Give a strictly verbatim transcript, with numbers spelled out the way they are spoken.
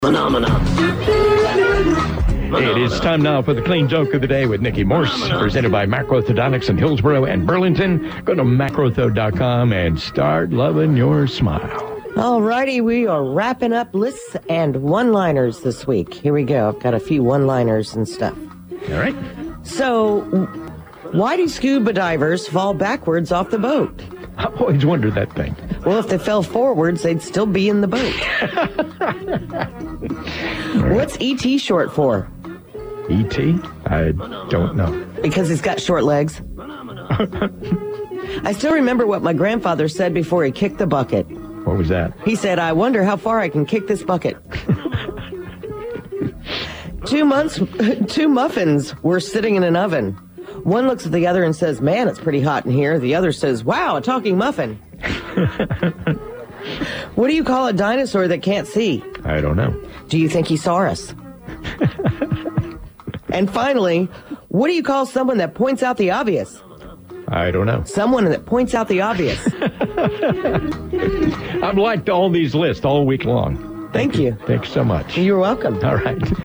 Phenomena. It is time now for the Clean Joke of the Day with Nikki Morse, presented by Macroorthodontics in Hillsborough and Burlington. Go to macroortho dot com and start loving your smile. All righty, we are wrapping up lists and one-liners this week. Here we go. I've got a few one-liners and stuff. All right. So, why do scuba divers fall backwards off the boat? I've always wondered that thing. Well, if they fell forwards, they'd still be in the boat. What's E T short for? E T? I don't know. Because he's got short legs. I still remember what my grandfather said before he kicked the bucket. What was that? He said, I wonder how far I can kick this bucket. two months, two muffins were sitting in an oven. One looks at the other and says, man, it's pretty hot in here. The other says, wow, a talking muffin. What do you call a dinosaur that can't see? I don't know. Do you think he saw us? And finally, what do you call someone that points out the obvious? I don't know. Someone that points out the obvious. I've liked all these lists all week long. Thank you. Thanks so much. You're welcome. All right.